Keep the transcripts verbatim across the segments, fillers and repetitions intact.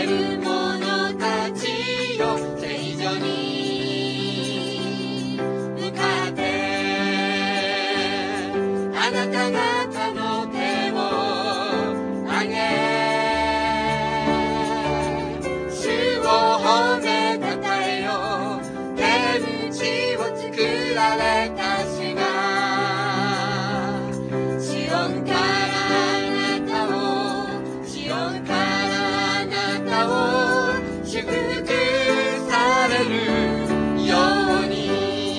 る者たちよ、聖女に向かってあなた方の手を上げ、主を褒めたたえよ。天地を作られた主がシオンからあなたを、シオンからあなたを祝福されるように。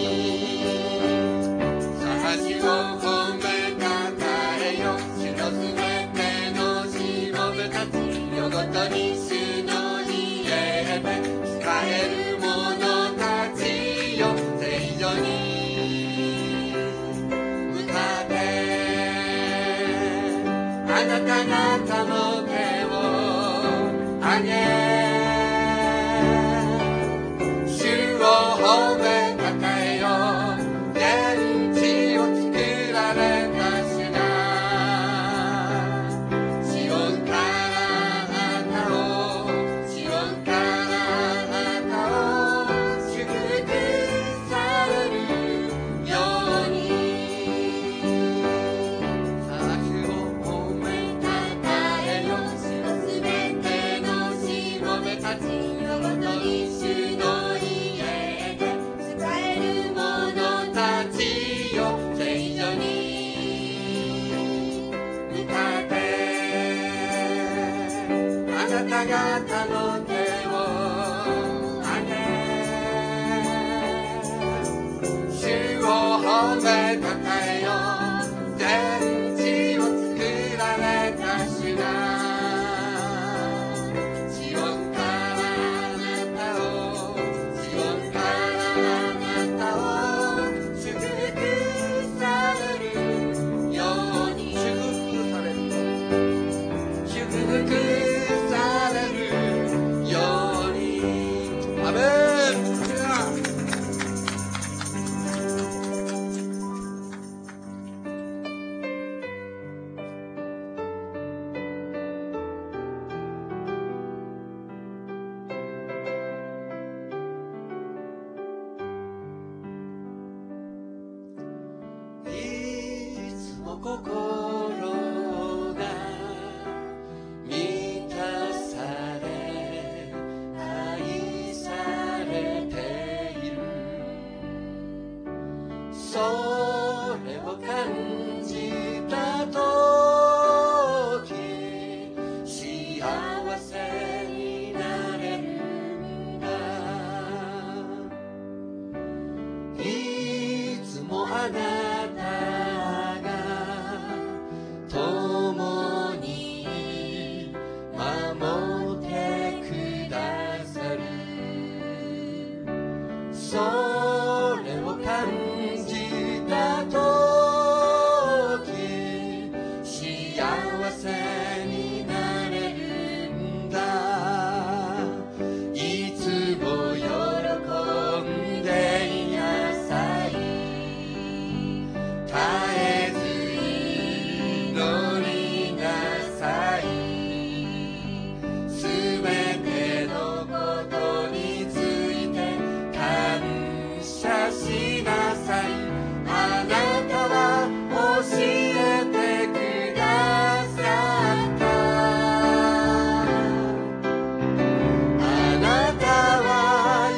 さあ主を褒めたたえよ。主のすべてのしもべたちよ、ごとに主の家で仕える者たちよ、聖女に向かってあなた方の手を上げ、主を褒めたたえよ。天地を作られた主がシオンからあなたを、シオンからあなたを祝福されるように。さあ主を褒めたたえよ。主のすべてのしもべたちよ、ごとに主の家で仕える者たちよ、聖女に向かってあなた方の手を上げ、主を褒めたたえよ。天地を作られた主がシオンからあなたを、シオンからあなたを祝福されるように。祝福される、祝福されるように。アメン。いつも心が満たされ愛されている、それを感じたとき幸せになれるんだ。いつもあなたが共に守ってくださる、それを感じたとき幸せになれるんだ。いつも喜んでいなさい、絶えず祈りなさい、すべてのことについて感謝しなさい。あなたは教えてくださった。あなたは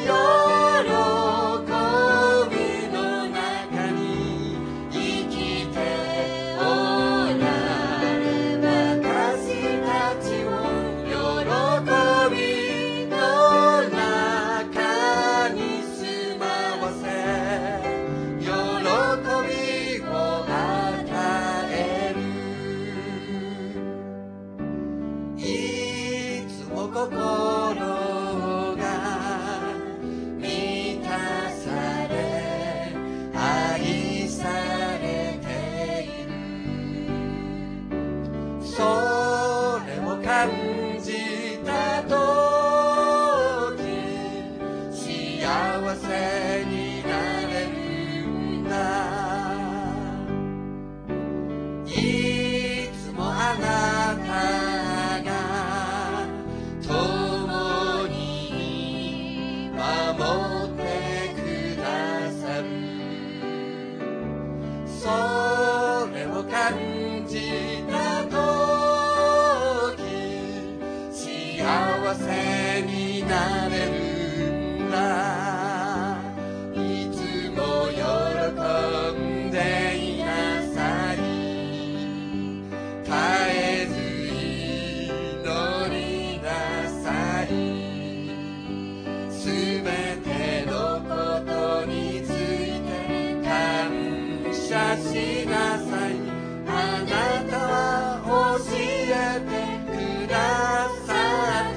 喜びの中に生きておられ、私たちを喜びの中に住まわせ、喜びを与える。いつも心が満たされ愛されている、それを感じたとき幸せになれるんだ。いつもあなたが共幸せになれるんだ。いつも喜んでいなさい。絶えず祈りなさい。すべてのことについて感謝しなさい。あなたは教えてくださった。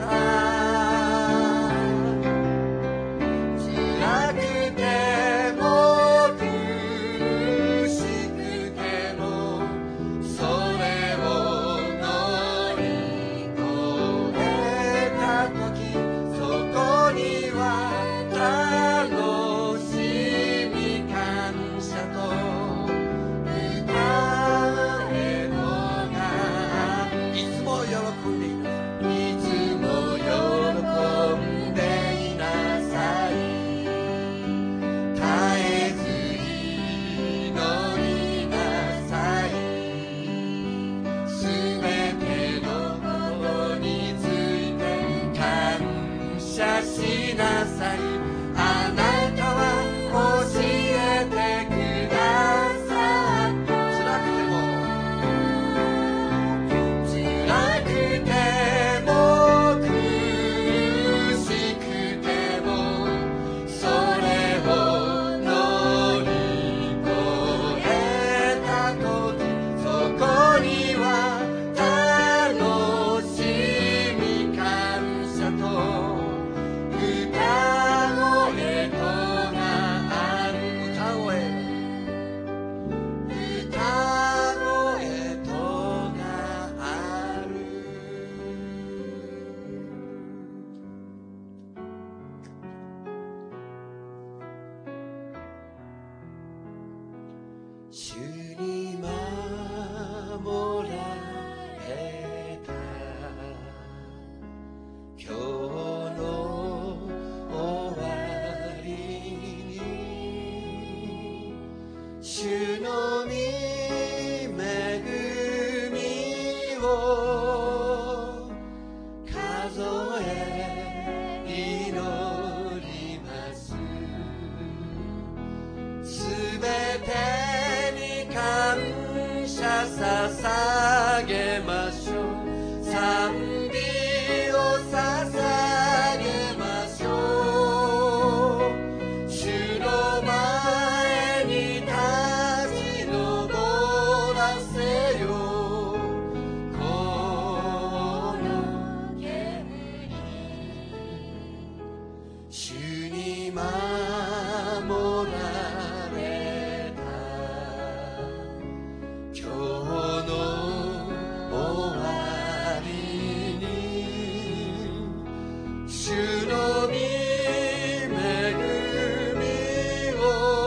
辛くても苦しくてもそれを乗り越えたとき、そこには楽しみ感謝と歌えのがいつも喜んでいなさい。いつも喜んでいなさい。絶えず祈りなさい。すべてのことについて感謝しなさい。あなたは教えてくださった。辛くても辛くても苦しくてもそれを乗り越えたとき、そこには楽しみ感謝と歌声とがある。歌声歌声とがある。主に守られた今日の終わりに、主の御恵みを数え祈ります。すべてに感謝捧げましょう。賛美を捧げましょう。主の前に立ち上らせよ。この煙主に守られた今日の終わりに、主の御恵みを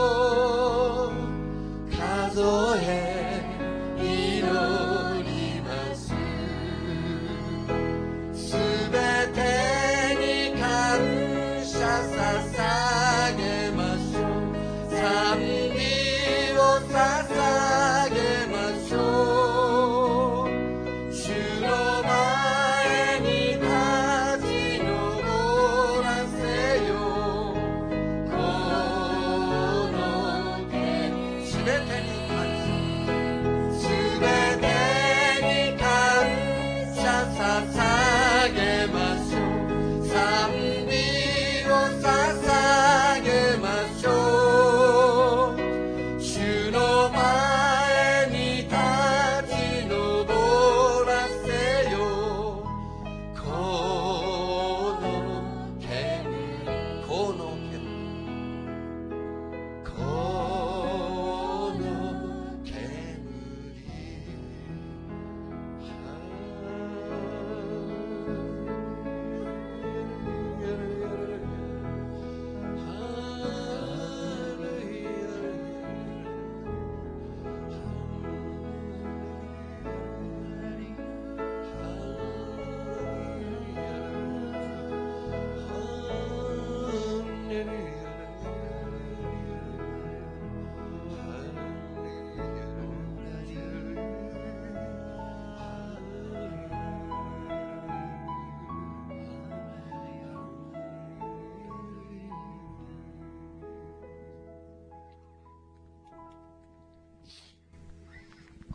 数え祈ります。すべてに感謝捧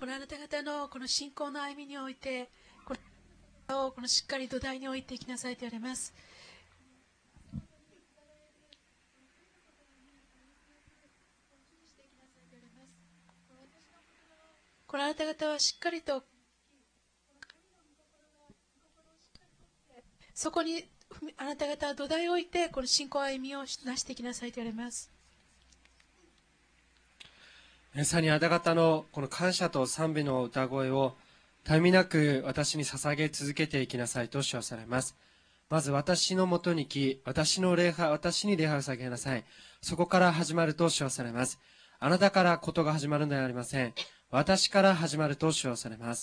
このあなた方のこの信仰の歩みにおいて、このこのしっかり土台に置いていきなさいと言われます。このあなた方はしっかりとそこにあなた方は土台を置いてこの信仰歩みをなしていきなさいと言われます。 さらにあなた方のこの感謝と賛美の歌声を絶えみなく私に捧げ続けていきなさいと主はされます。まず私のもとに来、私の礼拝、私に礼拝を捧げなさい。そこから始まると主はされます。あなたからことが始まるのではありません。私から始まると主はされます。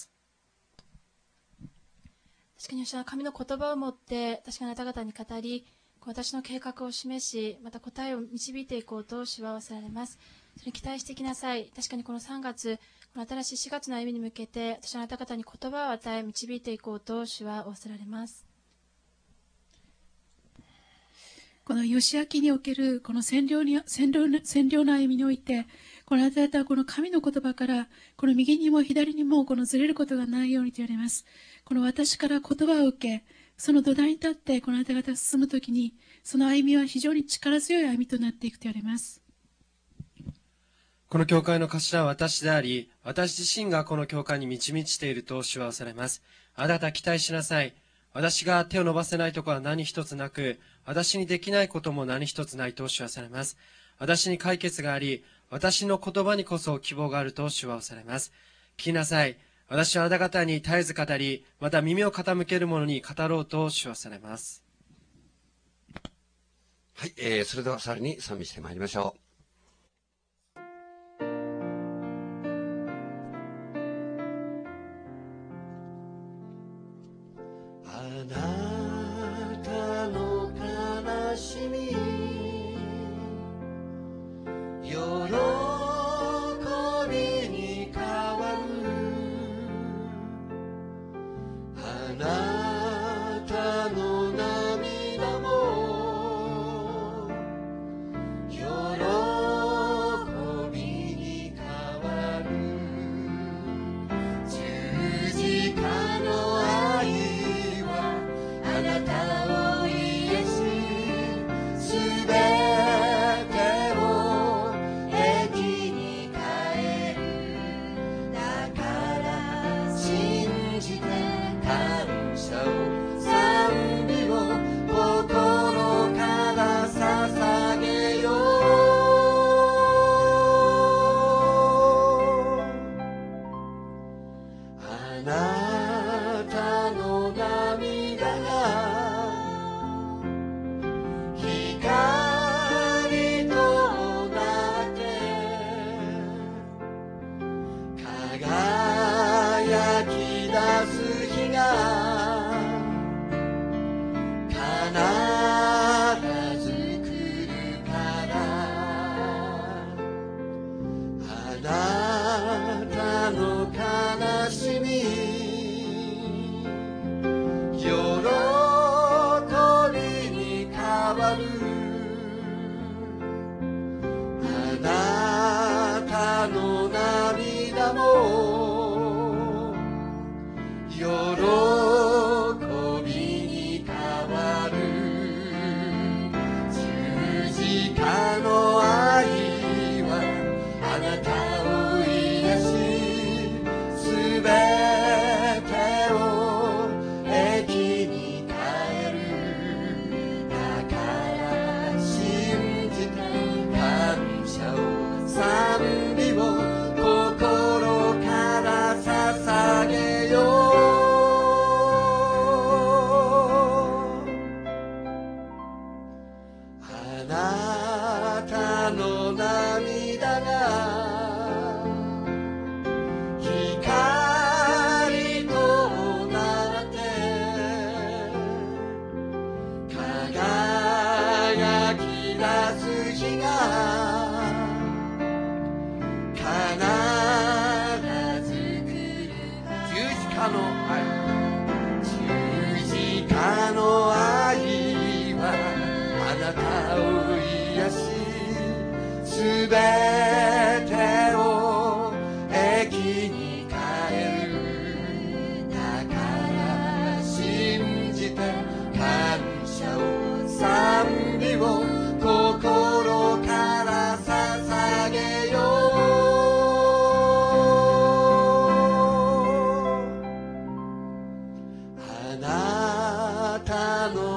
確かに私は神の言葉を持って確かにあなた方に語り、私の計画を示し、また答えを導いていこうと主は仰せられます。それに期待していきなさい。確かにこのさんがつ、この新しいしがつの歩みに向けて、私はあなた方に言葉を与え、導いていこうと主は仰せられます。この義明におけるこの占領に占領占領の歩みにおいて、このあなた方はこの神の言葉からこの右にも左にもこのずれることがないようにと言われます。この私から言葉を受け、その土台に立ってこのあなた方が進むときに、その歩みは非常に力強い歩みとなっていくと言われます。 この教会の頭は私であり、私自身がこの教会に満ち満ちていると主は仰せられます。あなた期待しなさい。私が手を伸ばせないところは何一つなく、私にできないことも何一つないと主はされます。私に解決があり、私の言葉にこそ希望があると主はされます。聞きなさい。私はあなた方に絶えず語り、また耳を傾ける者に語ろうと主はされます。 はい、えー、それではさらに賛美してまいりましょう。あなたの悲しみ喜びに変わるあなたの涙も喜びに変わる十字架の愛はあなたを癒しすべてを益に変えるだから信じて感謝を賛美を心から捧げようあなたの涙が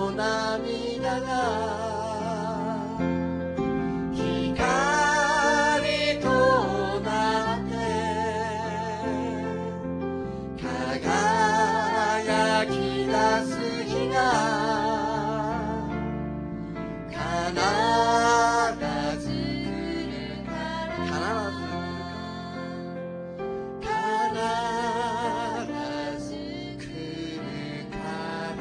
の涙が光となって輝き出す日が必ず来るから必ず来るから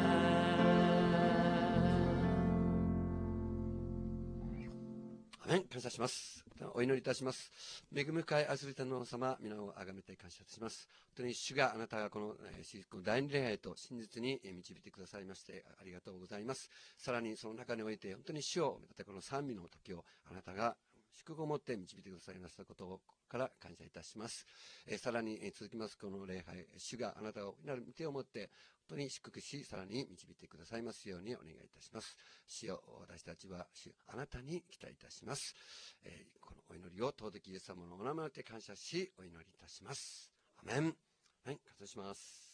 アメン。感謝します。お祈りいたします。恵み深い愛する天の王様、皆をあがめて感謝します。本当に主があなたがこのえーこの第二礼拝と真実にえー導いてくださいましてありがとうございます。さらにその中において本当に主をまたこの賛美の時をあなたが祝福を持って導いてくださいましたことから感謝いたします。えーさらにえー続きますこの礼拝、主があなたをなる御手を持って本当に祝福し、さらに導いてくださいますようにお願いいたします。主よ、私たちは主あなたに期待いたします。えーこのお祈りを尊きイエス様のお名前で感謝しお祈りいたします。アメン。はい、感謝します。